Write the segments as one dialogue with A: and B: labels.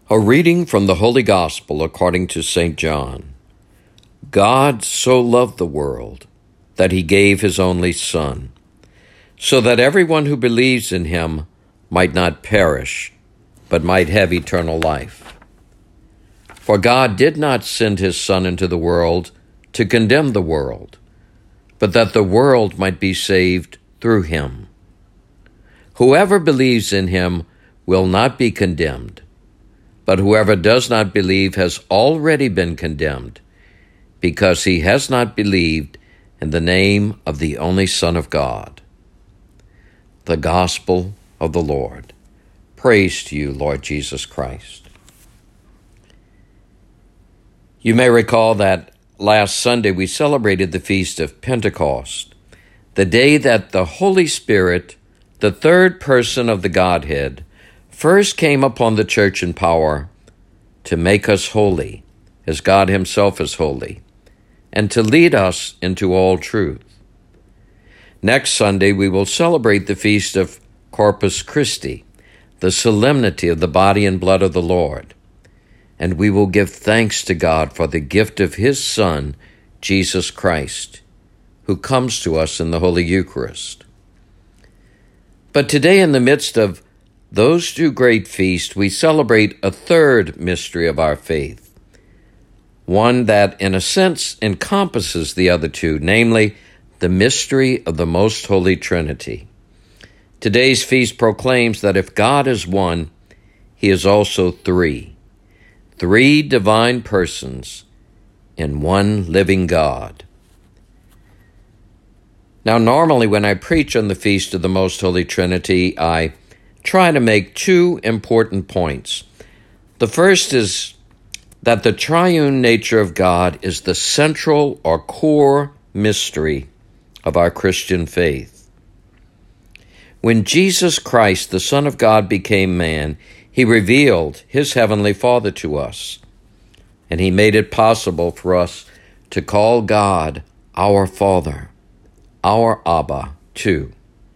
A: A reading from the Holy Gospel according to St. John. God so loved the world that he gave his only Son, so that everyone who believes in him might not perish, but might have eternal life. For God did not send his Son into the world to condemn the world, but that the world might be saved through him. Whoever believes in him will not be condemned, but whoever does not believe has already been condemned, because he has not believed in the name of the only Son of God. The Gospel of the Lord. Praise to you, Lord Jesus Christ. You may recall that last Sunday we celebrated the Feast of Pentecost, the day that the Holy Spirit, the third person of the Godhead, first came upon the church in power to make us holy, as God himself is holy, and to lead us into all truth. Next Sunday, we will celebrate the feast of Corpus Christi, the solemnity of the body and blood of the Lord, and we will give thanks to God for the gift of his Son, Jesus Christ, who comes to us in the Holy Eucharist. But today, in the midst of those two great feasts, we celebrate a third mystery of our faith, one that, in a sense, encompasses the other two, namely, the mystery of the Most Holy Trinity. Today's feast proclaims that if God is one, he is also three divine persons in one living God. Now, normally when I preach on the Feast of the Most Holy Trinity, I try to make two important points. The first is that the triune nature of God is the central or core mystery of our Christian faith. When Jesus Christ, the Son of God, became man, he revealed his heavenly Father to us, and he made it possible for us to call God our Father, our Abba, too.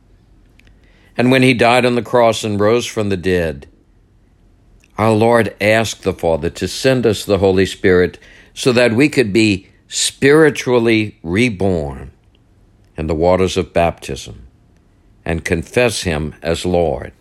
A: And when he died on the cross and rose from the dead, our Lord asked the Father to send us the Holy Spirit so that we could be spiritually reborn in the waters of baptism and confess him as Lord.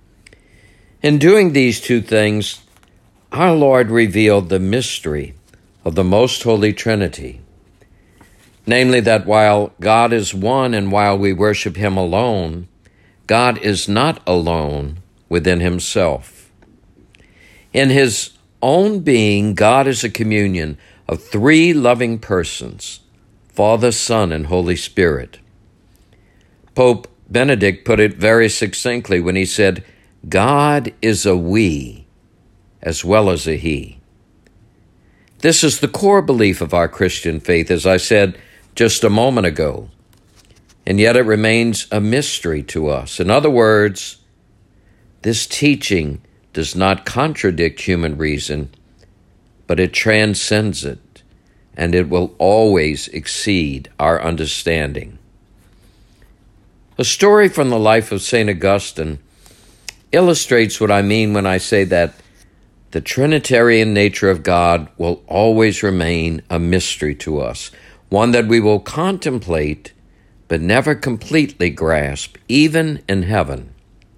A: In doing these two things, our Lord revealed the mystery of the Most Holy Trinity, namely that while God is one and while we worship him alone, God is not alone within himself. In his own being, God is a communion of three loving persons, Father, Son, and Holy Spirit. Pope Benedict put it very succinctly when he said, God is a we as well as a he. This is the core belief of our Christian faith, as I said just a moment ago. And yet it remains a mystery to us. In other words, this teaching does not contradict human reason, but it transcends it, and it will always exceed our understanding. A story from the life of St. Augustine illustrates what I mean when I say that the Trinitarian nature of God will always remain a mystery to us, one that we will contemplate but never completely grasp, even in heaven.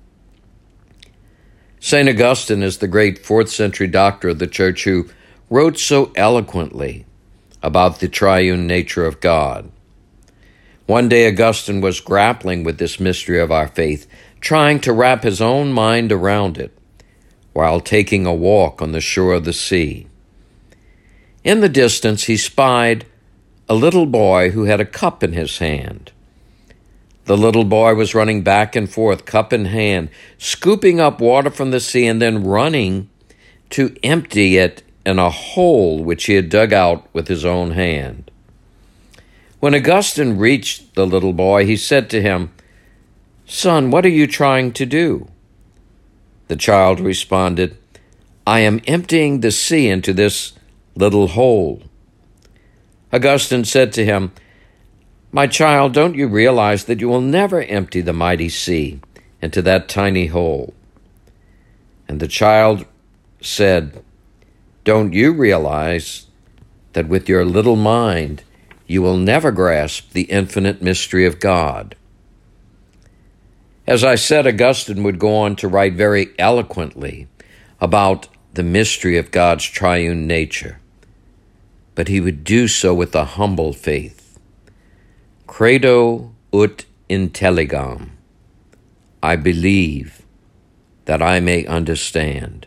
A: St. Augustine is the great 4th century doctor of the Church who wrote so eloquently about the triune nature of God. One day Augustine was grappling with this mystery of our faith, trying to wrap his own mind around it while taking a walk on the shore of the sea. In the distance he spied a little boy who had a cup in his hand. The little boy was running back and forth, cup in hand, scooping up water from the sea and then running to empty it in a hole which he had dug out with his own hand. When Augustine reached the little boy, he said to him, "Son, what are you trying to do?" The child responded, "I am emptying the sea into this little hole." Augustine said to him, "My child, don't you realize that you will never empty the mighty sea into that tiny hole?" And the child said, "Don't you realize that with your little mind, you will never grasp the infinite mystery of God?" As I said, Augustine would go on to write very eloquently about the mystery of God's triune nature, but he would do so with a humble faith. Credo ut intelligam. I believe that I may understand.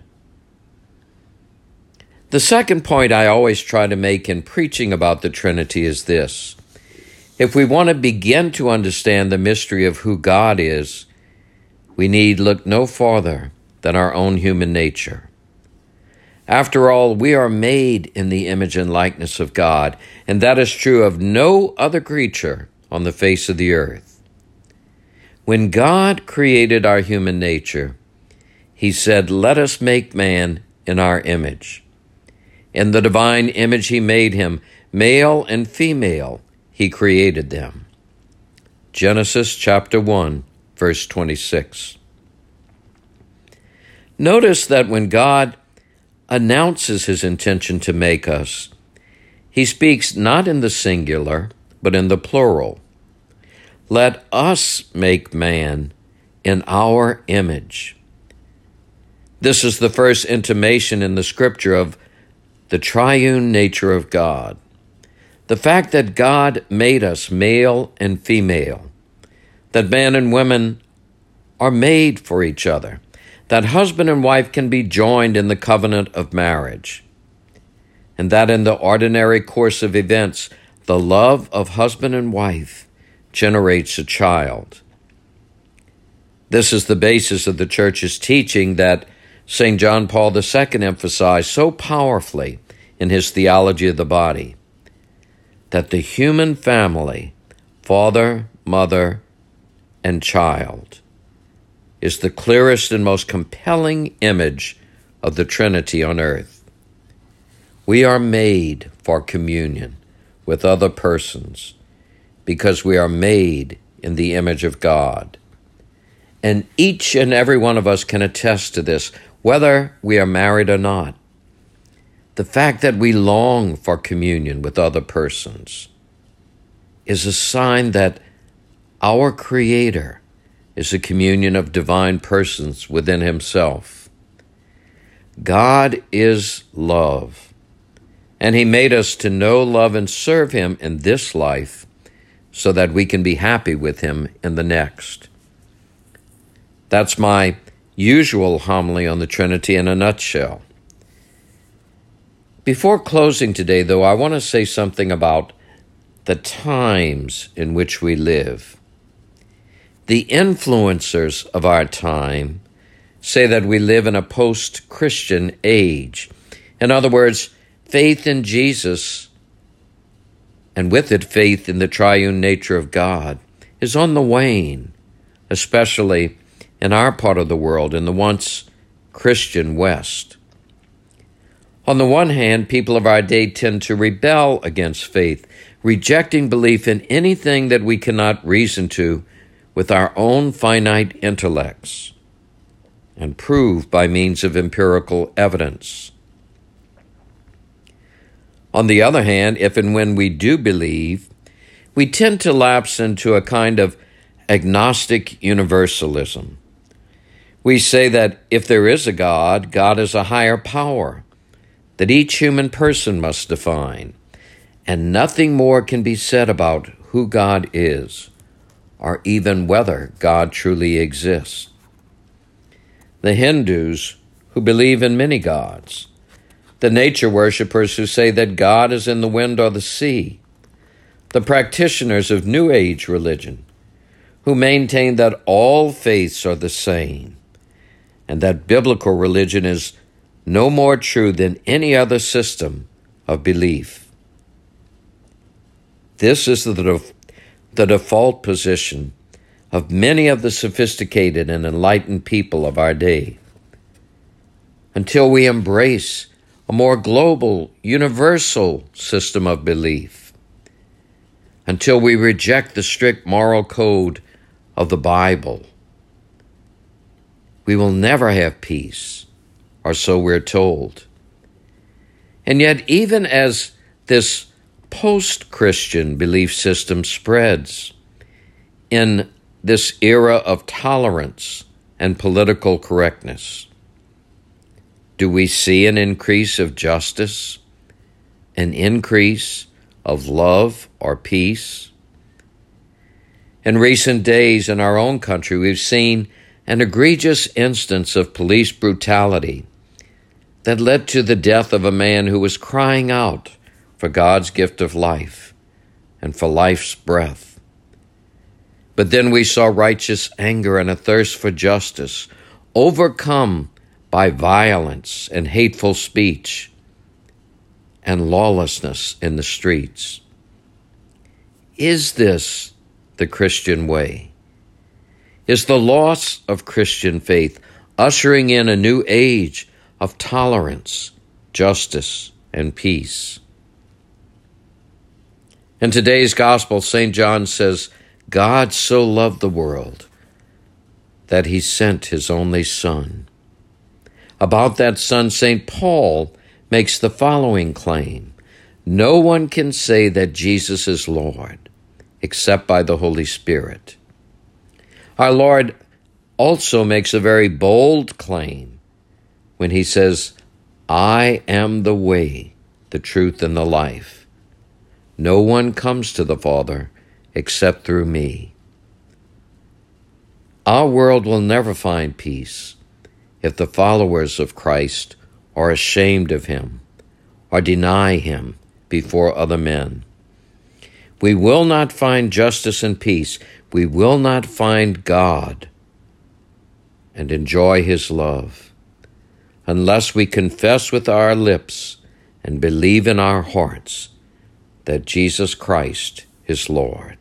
A: The second point I always try to make in preaching about the Trinity is this: if we want to begin to understand the mystery of who God is, we need look no farther than our own human nature. After all, we are made in the image and likeness of God, and that is true of no other creature on the face of the earth. When God created our human nature, he said, "Let us make man in our image." In the divine image he made him, male and female, he created them. Genesis chapter 1, verse 26. Notice that when God announces his intention to make us, he speaks not in the singular, but in the plural. Let us make man in our image. This is the first intimation in the Scripture of the triune nature of God. The fact that God made us male and female, that man and women are made for each other, that husband and wife can be joined in the covenant of marriage, and that in the ordinary course of events, the love of husband and wife generates a child. This is the basis of the Church's teaching that St. John Paul II emphasized so powerfully in his theology of the body, that the human family, father, mother, and child, is the clearest and most compelling image of the Trinity on earth. We are made for communion with other persons because we are made in the image of God. And each and every one of us can attest to this, whether we are married or not. The fact that we long for communion with other persons is a sign that our Creator is a communion of divine persons within himself. God is love, and he made us to know, love, and serve him in this life so that we can be happy with him in the next. That's my usual homily on the Trinity in a nutshell. Before closing today, though, I want to say something about the times in which we live. The influencers of our time say that we live in a post-Christian age. In other words, faith in Jesus, and with it faith in the triune nature of God, is on the wane, especially in our part of the world, in the once Christian West. On the one hand, people of our day tend to rebel against faith, rejecting belief in anything that we cannot reason to with our own finite intellects and prove by means of empirical evidence. On the other hand, if and when we do believe, we tend to lapse into a kind of agnostic universalism. We say that if there is a God, God is a higher power that each human person must define, and nothing more can be said about who God is, or even whether God truly exists. The Hindus, who believe in many gods, the nature worshippers who say that God is in the wind or the sea, the practitioners of New Age religion, who maintain that all faiths are the same, and that biblical religion is no more true than any other system of belief. This is the default position of many of the sophisticated and enlightened people of our day. Until we embrace a more global, universal system of belief, until we reject the strict moral code of the Bible, we will never have peace or so we're told. And yet, even as this post-Christian belief system spreads in this era of tolerance and political correctness, do we see an increase of justice, an increase of love or peace? In recent days in our own country, we've seen an egregious instance of police brutality that led to the death of a man who was crying out for God's gift of life and for life's breath. But then we saw righteous anger and a thirst for justice overcome by violence and hateful speech and lawlessness in the streets. Is this the Christian way? Is the loss of Christian faith ushering in a new age of tolerance, justice, and peace? In today's gospel, St. John says, God so loved the world that he sent his only Son. About that Son, St. Paul makes the following claim: no one can say that Jesus is Lord except by the Holy Spirit. Our Lord also makes a very bold claim when he says, I am the way, the truth, and the life. No one comes to the Father except through me. Our world will never find peace if the followers of Christ are ashamed of him or deny him before other men. We will not find justice and peace. We will not find God and enjoy his love unless we confess with our lips and believe in our hearts that Jesus Christ is Lord.